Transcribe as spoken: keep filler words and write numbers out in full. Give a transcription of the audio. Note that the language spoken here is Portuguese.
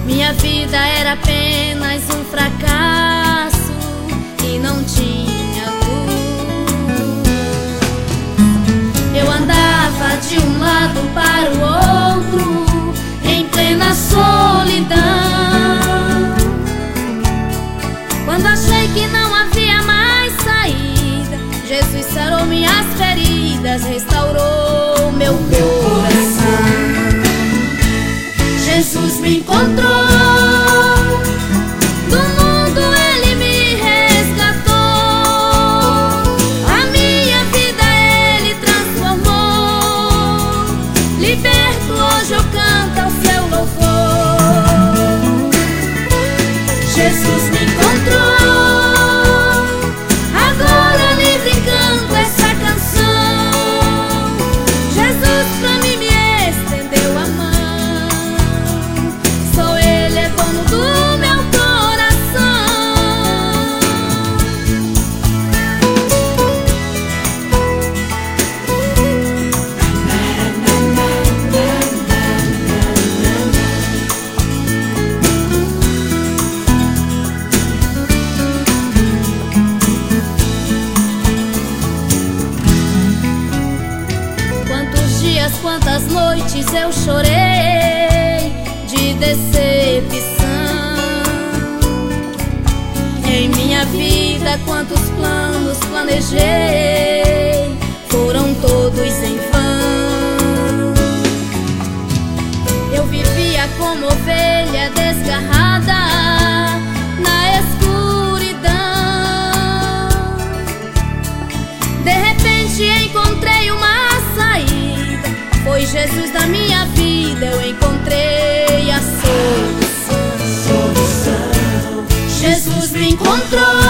Minha vida era apenas um fracasso e não tinha luz. Eu andava de um lado para o outro em plena solidão. Quando achei que não havia mais saída, Jesus sarou minhas feridas, restaurou meu coração. Jesus me encontrou, do mundo Ele me resgatou. A minha vida Ele transformou. Liberto, hoje eu canto ao seu louvor. Jesus me encontrou, agora livre canto essa canção. Jesus pra mim me estendeu a mão. Do meu coração. Quantos dias, quantas noites eu chorei de decepção. Em minha vida, quantos planos planejei, foram todos em vão. Eu vivia como ovelha desgarrada na escuridão. De repente encontrei uma saída, foi Jesus na minha vida, eu encontrei a solução. Jesus me encontrou,